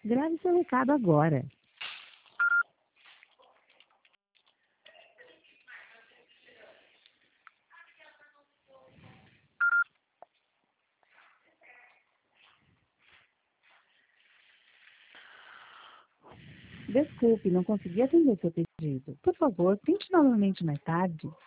Grave seu recado agora. Desculpe, não consegui atender seu pedido. Por favor, tente novamente mais tarde.